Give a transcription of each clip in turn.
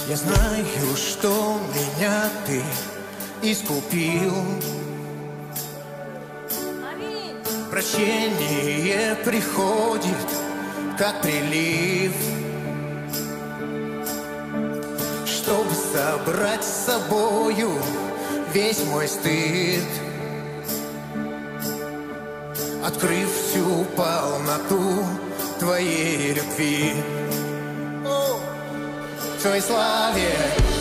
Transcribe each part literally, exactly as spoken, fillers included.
Я знаю, что меня ты искупил. Прощение приходит, как прилив, чтобы собрать с собою весь мой стыд, открыв всю полноту твоей любви. В твоей славе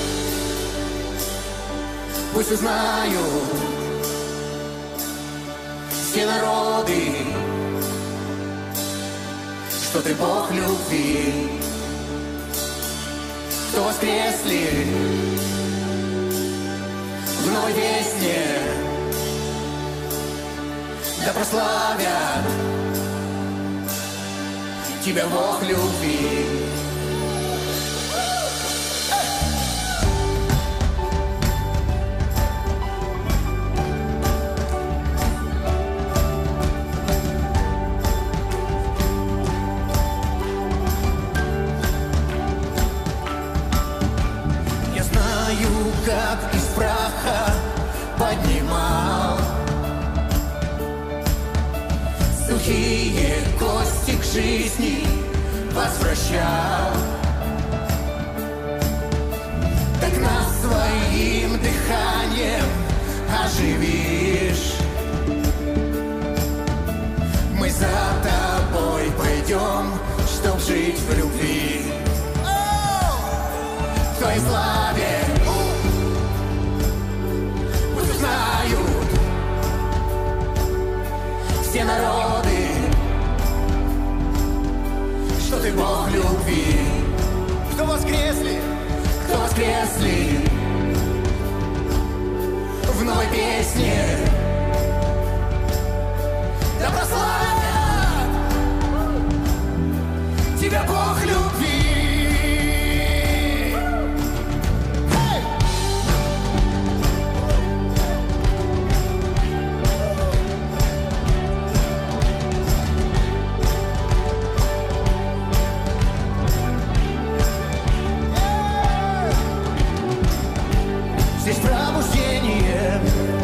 пусть узнают все народы, что ты Бог любви. Кто воскресли в новой песне, да прославят тебя, Бог любви. Как из праха поднимал сухие кости к жизни, возвращал, так нас своим дыханием оживишь. Мы за тобой пойдем, чтоб жить в любви. В твоей славе знают все народы, что ты Бог любви. Кто воскресли, кто воскресли в новой песне, да прославят тебя, Бог любви. Здесь пробуждение,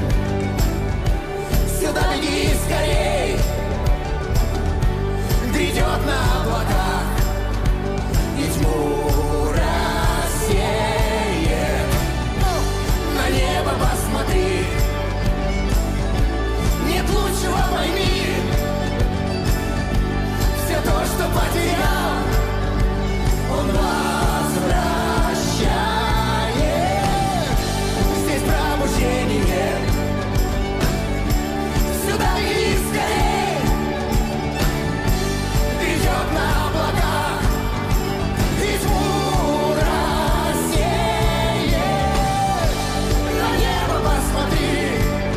сюда беги скорей, грядет на облаках и тьму рассеет. На небо посмотри, нет лучшего, пойми, все то, что потерял, он возвращает. Пробуждение, сюда беги скорей, грядет на облаках и тьму рассеет. На небо посмотри,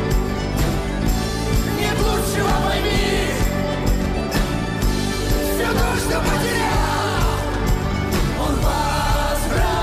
нет лучшего, пойми, все то, что потерял, он возвращает.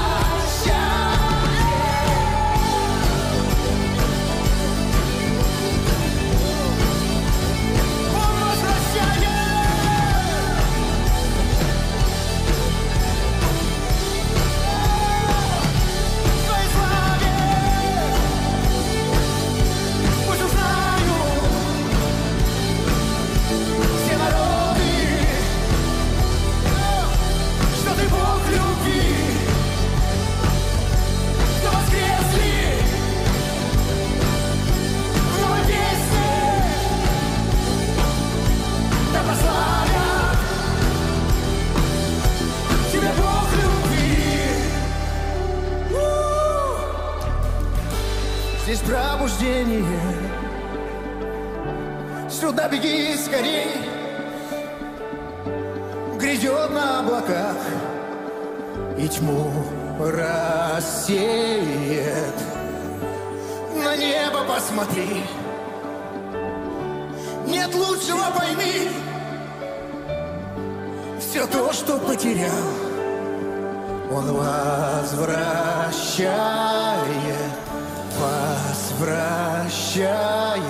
Здесь пробуждение, сюда беги скорей, грядет на облаках и тьму рассеет. На небо посмотри, нет лучшего, пойми, все то, что потерял, он возвращает. Возвращает,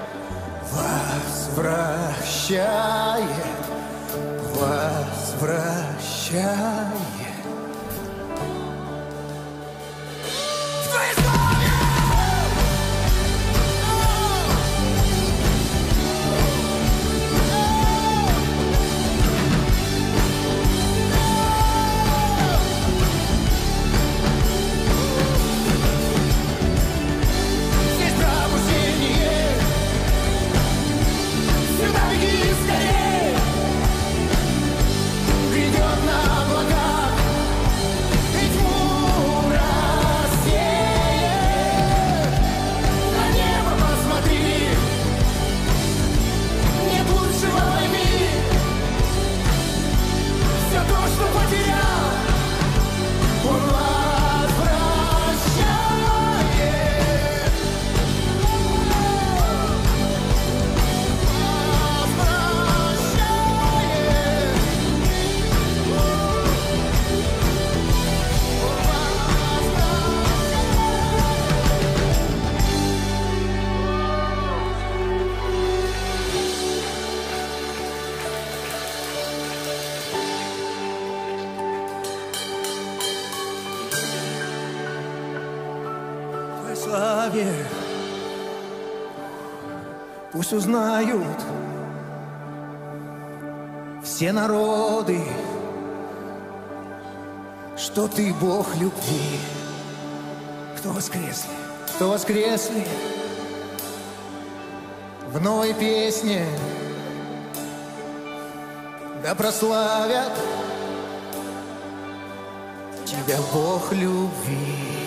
возвращает, возвращает. славе. Пусть узнают все народы, что ты Бог любви. Кто воскресли, кто воскресли в новой песне, да прославят тебя Бог любви.